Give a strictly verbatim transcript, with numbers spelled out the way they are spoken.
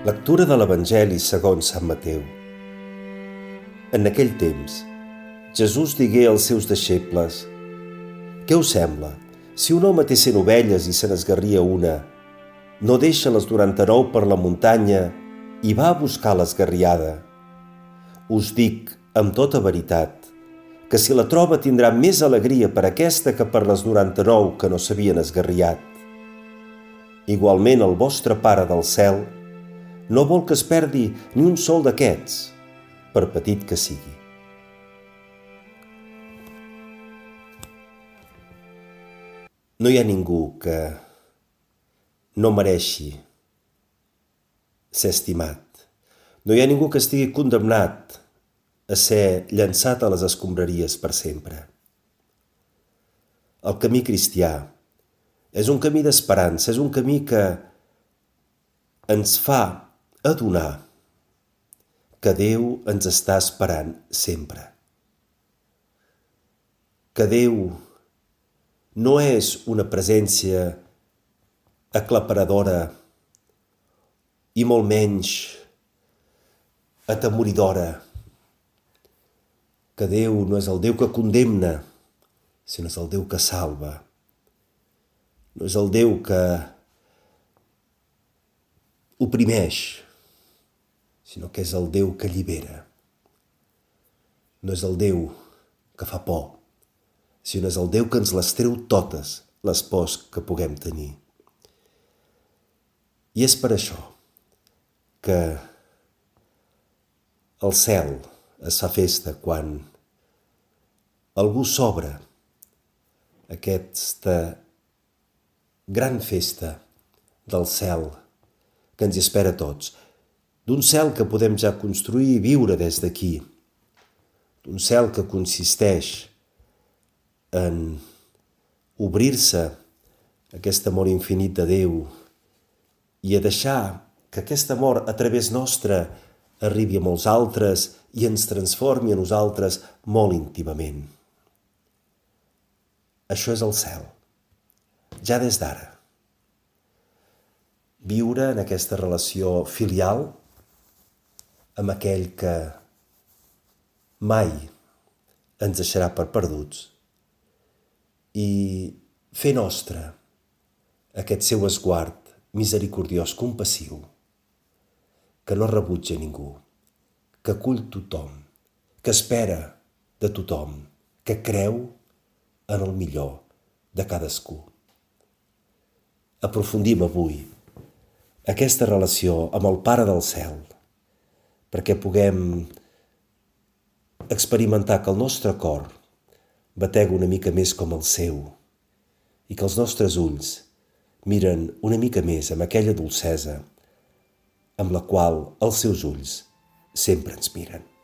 Lectura de l'Evangeli segons Sant Mateu. En aquell temps, Jesús digué als seus deixebles: «Què us sembla? Si un home té cent ovelles i se n'esgarria una, no deixa les noranta-nou per la muntanya i va a buscar l'esgarriada? Us dic, amb tota veritat, que si la troba tindrà més alegria per aquesta que per les noranta-nou que no s'havien esgarriat. Igualment el vostre Pare del cel no vol que es perdi ni un sol d'aquests, per petit que sigui». No hi ha ningú que no mereixi ser estimat. No hi ha ningú que estigui condemnat a ser llançat a les escombraries per sempre. El camí cristià és un camí d'esperança, és un camí que ens fa adonar que Déu ens està esperant sempre. Que Déu no és una presència aclaparadora i molt menys atemoridora. Que Déu no és el Déu que condemna, sinó és el Déu que salva. No és el Déu que oprimeix, sinó que és el Déu que allibera. No és el Déu que fa por, sinó és el Déu que ens les treu totes, les pors que puguem tenir. I és per això que el cel es fa festa quan algú s'obre aquesta gran festa del cel que ens hi espera a tots, d'un cel que podem ja construir i viure des d'aquí, d'un cel que consisteix en obrir-se a aquest amor infinit de Déu i a deixar que aquest amor a través nostre arribi a molts altres i ens transformi a nosaltres molt íntimament. Això és el cel, ja des d'ara. Viure en aquesta relació filial amb aquell que mai ens deixarà per perduts i fer nostre aquest seu esguard misericordiós, compassiu, que no rebutja ningú, que acull tothom, que espera de tothom, que creu en el millor de cadascú. Aprofundim avui aquesta relació amb el Pare del cel, perquè puguem experimentar que el nostre cor batega una mica més com el seu i que els nostres ulls miren una mica més amb aquella dolcesa amb la qual els seus ulls sempre ens miren.